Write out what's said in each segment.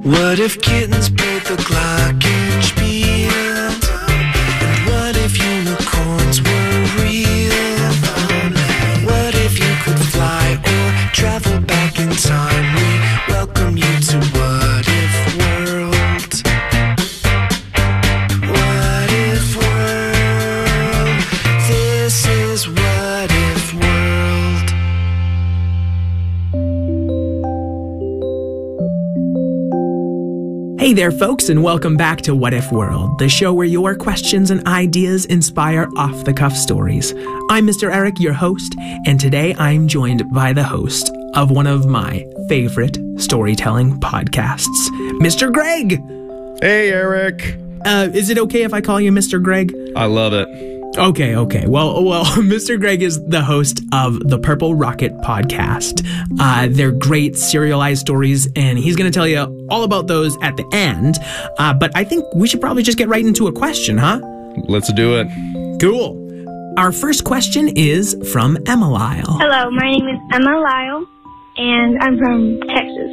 What if kittens played the glockenspiel? And what if unicorns were real? What if you could fly or travel back in time? We welcome you to What If World. What If World? This is What If World. Hey there, folks, and welcome back to What If World, the show where your questions and ideas inspire off-the-cuff stories. I'm Mr. Eric, your host, and today I'm joined by the host of one of my favorite storytelling podcasts, Mr. Greg. Hey, Eric. Is it okay if I call you Mr. Greg? I love it. Okay. Well, Mr. Greg is the host of the Purple Rocket podcast. They're great serialized stories, and he's going to tell you all about those at the end. But I think we should probably just get right into a question, huh? Let's do it. Cool. Our first question is from Emma Lyle. Hello, my name is Emma Lyle, and I'm from Texas.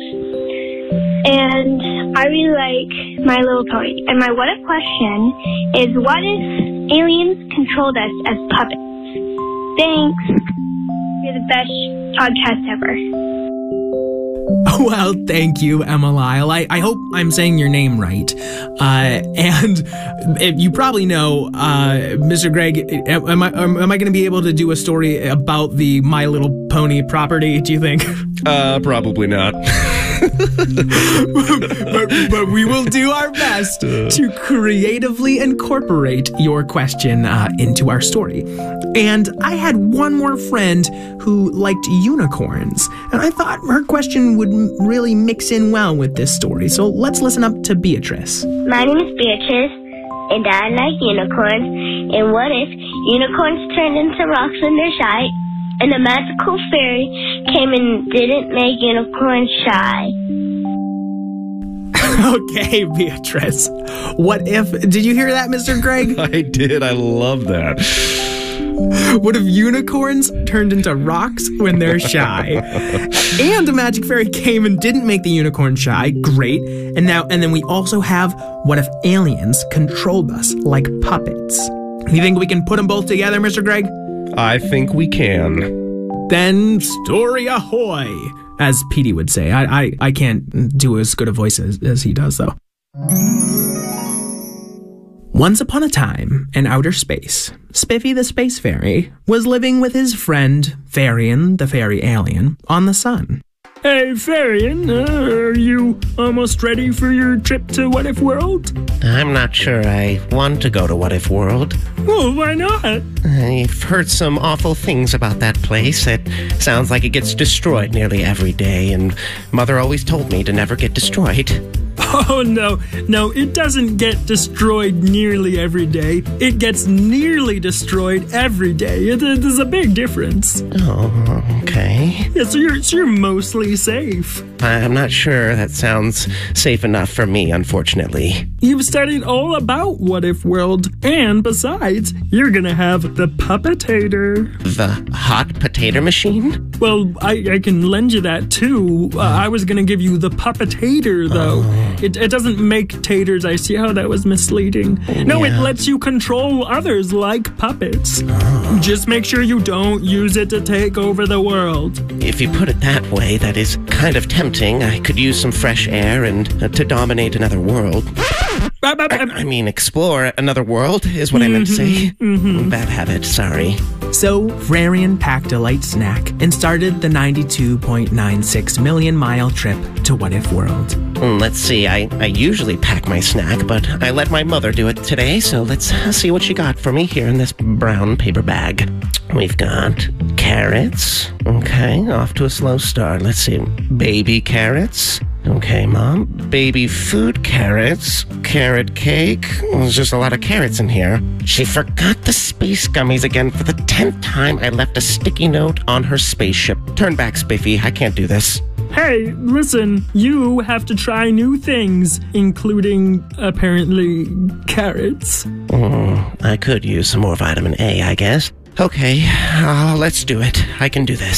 And I really like My Little Pony. And my what if question is, what if aliens controlled us as puppets? Thanks. You're the best podcast ever. Well, thank you, Emma Lyle. I hope I'm saying your name right. And you probably know, Mr. Greg, am I going to be able to do a story about the My Little Pony property, do you think? Probably not. but we will do our best to creatively incorporate your question into our story. And I had one more friend who liked unicorns, and I thought her question would really mix in well with this story. So let's listen up to Beatrice. My name is Beatrice, and I like unicorns. And what if unicorns turned into rocks when they're shy, and a magical fairy came and didn't make unicorns shy? Okay, Beatrice. What if... Did you hear that, Mr. Greg? I did. I love that. What if unicorns turned into rocks when they're shy? And a magic fairy came and didn't make the unicorn shy. Great. And then we also have, what if aliens controlled us like puppets? You think we can put them both together, Mr. Greg? I think we can. Then story ahoy, as Petey would say. I can't do as good a voice as he does, though. Once upon a time, in outer space, Spiffy the Space Fairy was living with his friend, Farian the Fairy Alien, on the sun. Hey, Farian, are you almost ready for your trip to What If World? I'm not sure I want to go to What If World. Well, why not? I've heard some awful things about that place. It sounds like it gets destroyed nearly every day, and Mother always told me to never get destroyed. Oh, no, it doesn't get destroyed nearly every day. It gets nearly destroyed every day. There's a big difference. Oh, okay. Yeah, so you're mostly safe. I'm not sure that sounds safe enough for me, unfortunately. You've studied all about What If World, and besides, you're gonna have the Puppetator. The hot potato machine? Well, I can lend you that, too. I was gonna give you the Puppetator, though. It doesn't make taters. I see how that was misleading. No, Yeah. It lets you control others like puppets. Just make sure you don't use it to take over the world. If you put it that way, that is kind of tempting. I could use some fresh air and to dominate another world. I mean, explore another world is what I meant to say. Bad habit, sorry. So, Farian packed a light snack and started the 92.96 million mile trip to What If World. Let's see, I usually pack my snack, but I let my mother do it today, so let's see what she got for me here in this brown paper bag. We've got carrots. Okay, off to a slow start. Let's see, baby carrots. Okay, Mom. Baby food carrots. Carrot cake. There's just a lot of carrots in here. She forgot the space gummies again. For the 10th time, I left a sticky note on her spaceship. Turn back, Spiffy. I can't do this. Hey, listen, you have to try new things, including, apparently, carrots. I could use some more vitamin A, I guess. Okay, let's do it. I can do this.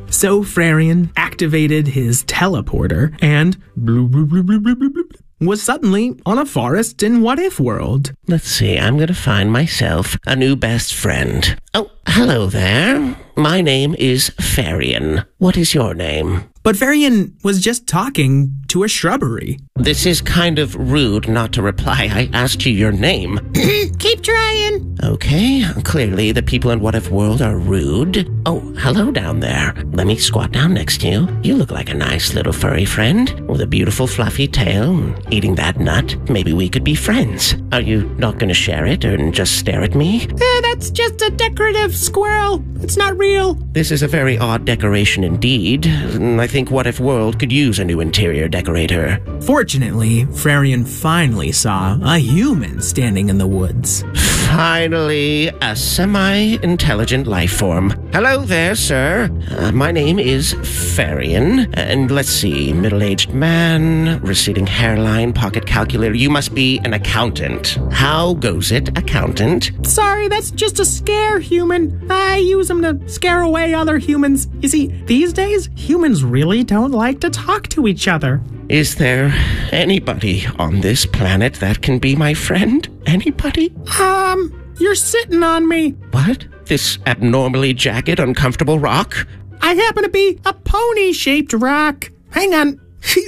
So Frarian activated his teleporter and bloop, bloop, bloop, bloop, bloop, bloop, bloop, was suddenly on a forest in What If World. Let's see, I'm gonna find myself a new best friend. Oh, hello there. My name is Farian. What is your name? But Farian was just talking to a shrubbery. This is kind of rude not to reply. I asked you your name. Keep trying. Okay, clearly the people in What If World are rude. Oh, hello down there. Let me squat down next to you. You look like a nice little furry friend with a beautiful fluffy tail. Eating that nut, maybe we could be friends. Are you not going to share it or just stare at me? That's just a decorative squirrel. It's not real. This is a very odd decoration indeed. I think What If World could use a new interior decorator. Fortunately, Frarian finally saw a human standing in the woods. Finally, a semi-intelligent life form. Hello there, sir. My name is Farian. And let's see, middle-aged man, receding hairline, pocket calculator. You must be an accountant. How goes it, accountant? Sorry, that's just a scare human. I use them to scare away other humans. You see, these days, humans really don't like to talk to each other. Is there anybody on this planet that can be my friend? Anybody? You're sitting on me. What? This abnormally jagged, uncomfortable rock? I happen to be a pony-shaped rock. Hang on.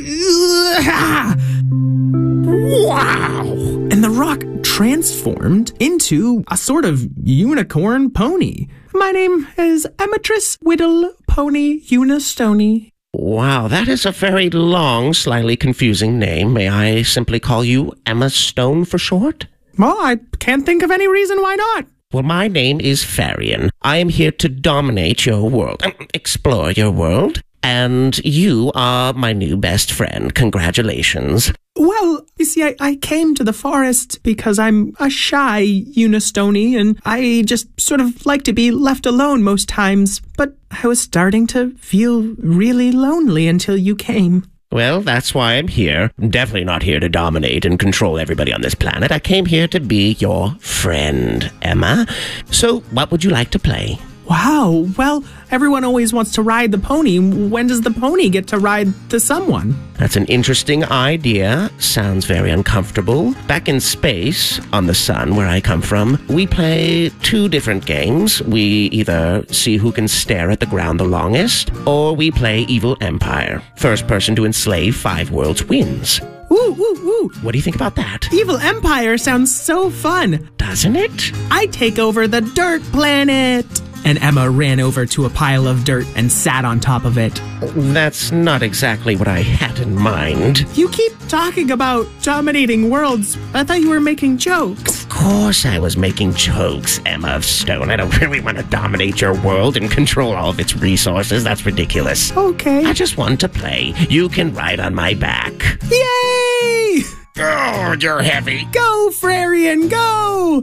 Wow! And the rock transformed into a sort of unicorn pony. My name is Emetris Whittle Pony Unistony. Wow, that is a very long, slightly confusing name. May I simply call you Emma Stone for short? Well, I can't think of any reason why not. Well, my name is Farian. I am here to dominate your world, explore your world, and you are my new best friend. Congratulations. Well, you see, I came to the forest because I'm a shy Unistony, and I just sort of like to be left alone most times. But I was starting to feel really lonely until you came. Well, that's why I'm here. I'm definitely not here to dominate and control everybody on this planet. I came here to be your friend, Emma. So, what would you like to play? Wow, well, everyone always wants to ride the pony. When does the pony get to ride to someone? That's an interesting idea. Sounds very uncomfortable. Back in space, on the sun, where I come from, we play two different games. We either see who can stare at the ground the longest, or we play Evil Empire. First person to enslave 5 worlds wins. Ooh, ooh, ooh. What do you think about that? Evil Empire sounds so fun. Doesn't it? I take over the dirt planet. And Emma ran over to a pile of dirt and sat on top of it. That's not exactly what I had in mind. You keep talking about dominating worlds. I thought you were making jokes. Of course I was making jokes, Emma of Stone. I don't really want to dominate your world and control all of its resources. That's ridiculous. Okay. I just want to play. You can ride on my back. Yay! Oh, you're heavy. Go, Frarian, go!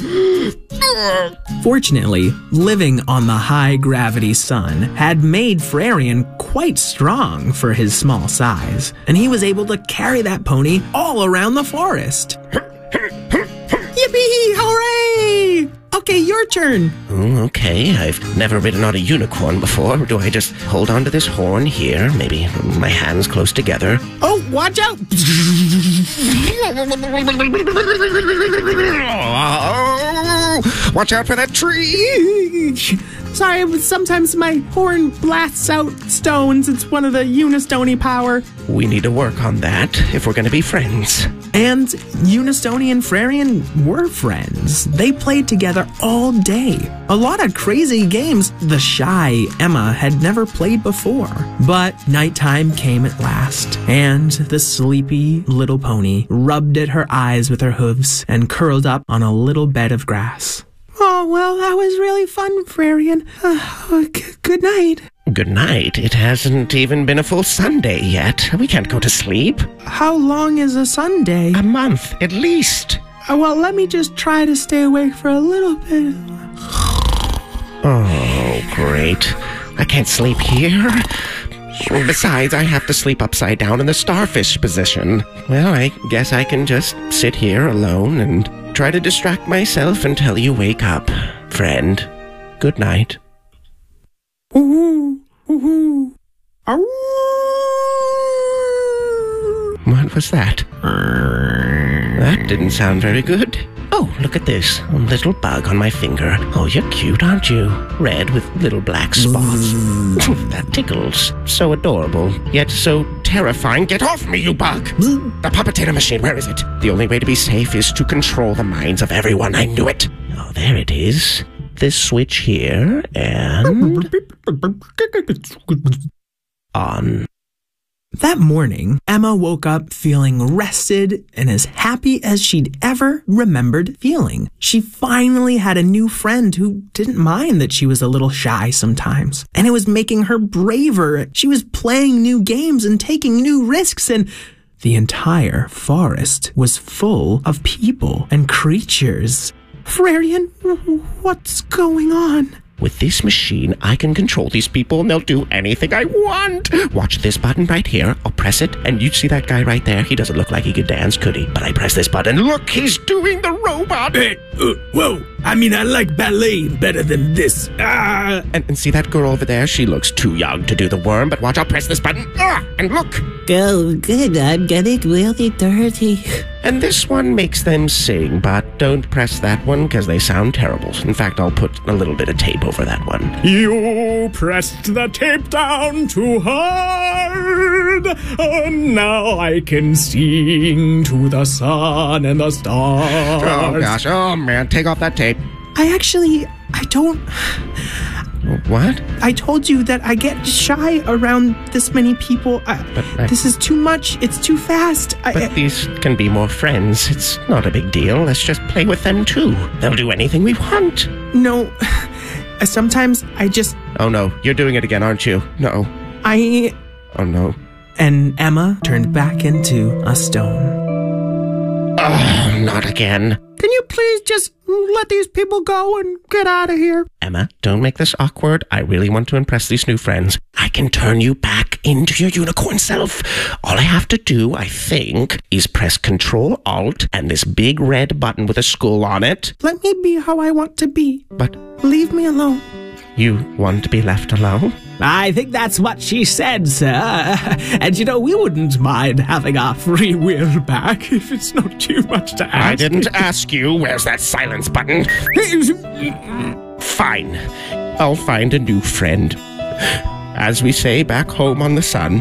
Fortunately, living on the high-gravity sun had made Frarian quite strong for his small size, and he was able to carry that pony all around the forest. Yippee! Hooray! Okay, your turn. Okay, I've never ridden on a unicorn before. Do I just hold on to this horn here? Maybe my hands close together. Oh, watch out! Watch out for that tree! Sorry, but sometimes my horn blasts out stones. It's one of the Unistony power. We need to work on that if we're going to be friends. And Unistony and Frarian were friends. They played together all day. A lot of crazy games the shy Emma had never played before. But nighttime came at last, and the sleepy little pony rubbed at her eyes with her hooves and curled up on a little bed of grass. Oh, well, that was really fun, Frarian. Good night. Good night. It hasn't even been a full Sunday yet. We can't go to sleep. How long is a Sunday? A month, at least. Well, let me just try to stay awake for a little bit. Oh, great. I can't sleep here. Besides, I have to sleep upside down in the starfish position. Well, I guess I can just sit here alone and try to distract myself until you wake up. Friend, good night. Ooh, ooh. What was that? That didn't sound very good. Oh, look at this. A little bug on my finger. Oh, you're cute, aren't you? Red with little black spots. That tickles. So adorable, yet so terrifying. Get off me, you bug! The puppetator machine, where is it? The only way to be safe is to control the minds of everyone. I knew it. Oh, there it is. This switch here, and... on. That morning, Emma woke up feeling rested and as happy as she'd ever remembered feeling. She finally had a new friend who didn't mind that she was a little shy sometimes. And it was making her braver. She was playing new games and taking new risks, and the entire forest was full of people and creatures. Frarian, what's going on? With this machine, I can control these people and they'll do anything I want. Watch this button right here. I'll press it, and you see that guy right there? He doesn't look like he could dance, could he? But I press this button. Look, he's doing the robot. Whoa. I mean, I like ballet better than this. And see that girl over there? She looks too young to do the worm, but watch, I'll press this button. And look. Oh, good. I'm getting really dirty. And this one makes them sing, but don't press that one because they sound terrible. In fact, I'll put a little bit of tape over that one. You pressed the tape down too hard. Now I can sing to the sun and the stars. Oh, gosh. Oh, man. Take off that tape. I don't... What? I told you that I get shy around this many people. This is too much. It's too fast. But these can be more friends. It's not a big deal. Let's just play with them, too. They'll do anything we want. No. Sometimes I just... Oh, no. You're doing it again, aren't you? No. Oh, no. And Emma turned back into a stone. Oh, not again. Can you please just let these people go and get out of here? Emma, don't make this awkward. I really want to impress these new friends. I can turn you back into your unicorn self. All I have to do, I think, is press Control-Alt and this big red button with a skull on it. Let me be how I want to be. But leave me alone. You want to be left alone? I think that's what she said, sir. And we wouldn't mind having our free will back if it's not too much to ask. I didn't ask you. Where's that silence button? Fine. I'll find a new friend. As we say back home on the sun.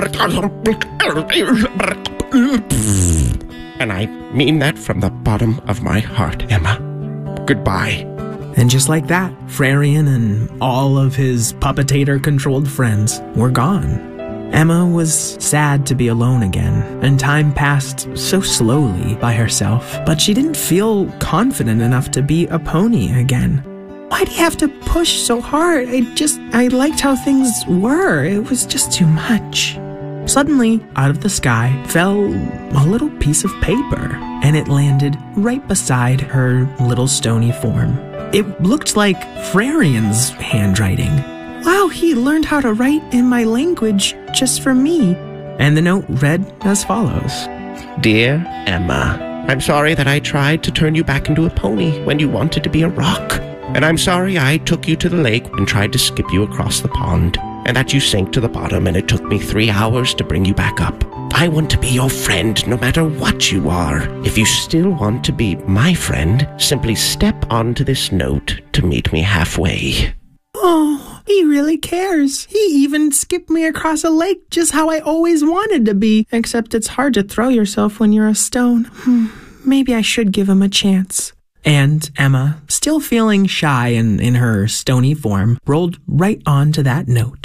And I mean that from the bottom of my heart, Emma. Goodbye. And just like that, Frarian and all of his puppetator-controlled friends were gone. Emma was sad to be alone again, and time passed so slowly by herself, but she didn't feel confident enough to be a pony again. Why'd he have to push so hard? I liked how things were. It was just too much. Suddenly, out of the sky fell a little piece of paper, and it landed right beside her little stony form. It looked like Frarian's handwriting. Wow, he learned how to write in my language just for me. And the note read as follows. Dear Emma, I'm sorry that I tried to turn you back into a pony when you wanted to be a rock. And I'm sorry I took you to the lake and tried to skip you across the pond. And that you sank to the bottom and it took me 3 hours to bring you back up. I want to be your friend no matter what you are. If you still want to be my friend, simply step onto this note to meet me halfway. Oh, he really cares. He even skipped me across a lake just how I always wanted to be. Except it's hard to throw yourself when you're a stone. Maybe I should give him a chance. And Emma, still feeling shy in her stony form, rolled right onto that note.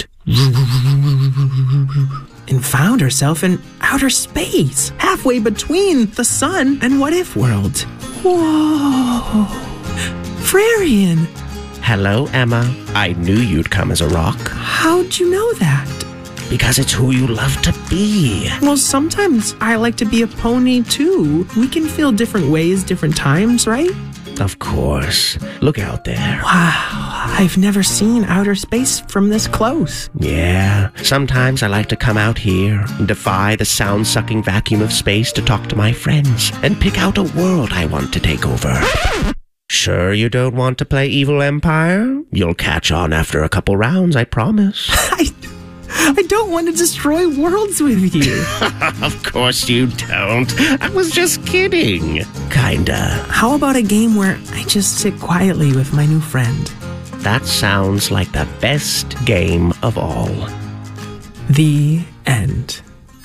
And found herself in outer space, halfway between the sun and What If World. Whoa! Frarian! Hello, Emma. I knew you'd come as a rock. How'd you know that? Because it's who you love to be. Well, sometimes I like to be a pony, too. We can feel different ways, different times, right? Of course. Look out there. Wow, I've never seen outer space from this close. Yeah, sometimes I like to come out here and defy the sound-sucking vacuum of space to talk to my friends and pick out a world I want to take over. Sure you don't want to play Evil Empire? You'll catch on after a couple rounds, I promise. I don't want to destroy worlds with you. Of course you don't. I was just kidding. Kinda. How about a game where I just sit quietly with my new friend? That sounds like the best game of all. The end.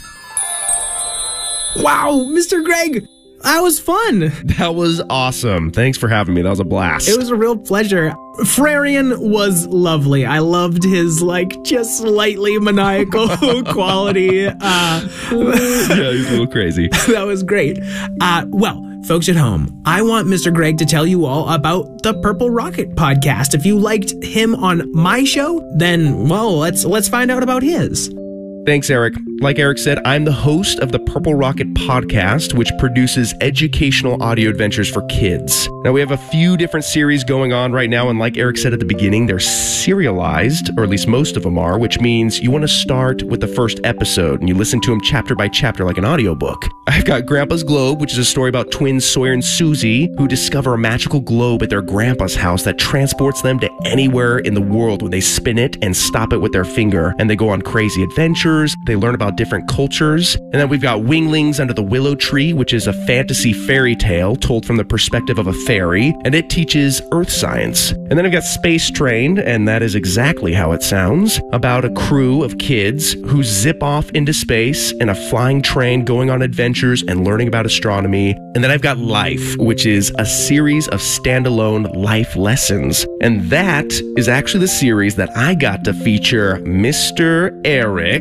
Wow, Mr. Greg, that was fun. That was awesome. Thanks for having me. That was a blast. It was a real pleasure. Frarian was lovely. I loved his, just slightly maniacal quality. Yeah, he's a little crazy. That was great. Well, folks at home, I want Mr. Greg to tell you all about the Purple Rocket podcast. If you liked him on my show, then, well, let's find out about his. Thanks, Eric. Like Eric said, I'm the host of the Purple Rocket podcast, which produces educational audio adventures for kids. Now, we have a few different series going on right now, and like Eric said at the beginning, they're serialized, or at least most of them are, which means you want to start with the first episode, and you listen to them chapter by chapter like an audiobook. I've got Grandpa's Globe, which is a story about twins Sawyer and Susie, who discover a magical globe at their grandpa's house that transports them to anywhere in the world when they spin it and stop it with their finger, and they go on crazy adventures. They learn about different cultures. And then we've got Winglings Under the Willow Tree, which is a fantasy fairy tale told from the perspective of a fairy, and it teaches earth science. And then I've got Space Train, and that is exactly how it sounds, about a crew of kids who zip off into space in a flying train going on adventures and learning about astronomy. And then I've got Life, which is a series of standalone life lessons. And that is actually the series that I got to feature Mr. Eric.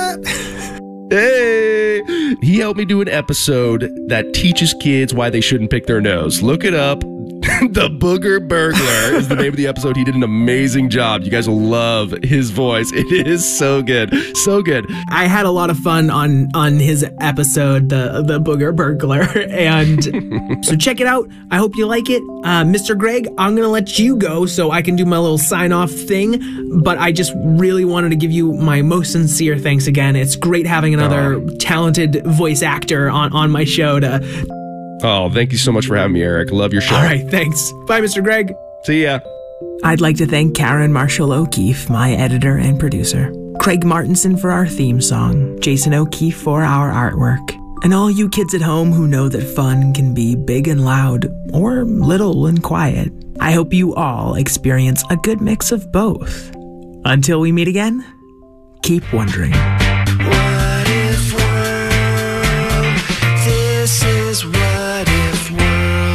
Hey! He helped me do an episode that teaches kids why they shouldn't pick their nose. Look it up. The Booger Burglar is the name of the episode. He did an amazing job. You guys will love his voice. It is so good. So good. I had a lot of fun on his episode, the Booger Burglar. And so check it out. I hope you like it. Mr. Greg, I'm going to let you go so I can do my little sign-off thing. But I just really wanted to give you my most sincere thanks again. It's great having another talented voice actor on my show to... Oh, thank you so much for having me, Eric. Love your show. All right, thanks. Bye, Mr. Greg. See ya. I'd like to thank Karen Marshall O'Keefe, my editor and producer, Craig Martinson for our theme song, Jason O'Keefe for our artwork, and all you kids at home who know that fun can be big and loud or little and quiet. I hope you all experience a good mix of both. Until we meet again, keep wondering. What if world? This is What If World.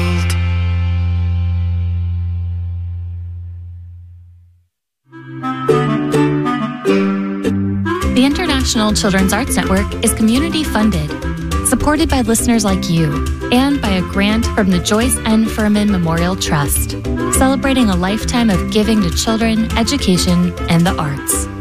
The International Children's Arts Network is community funded, supported by listeners like you, and by a grant from the Joyce N. Furman Memorial Trust, celebrating a lifetime of giving to children, education, and the arts.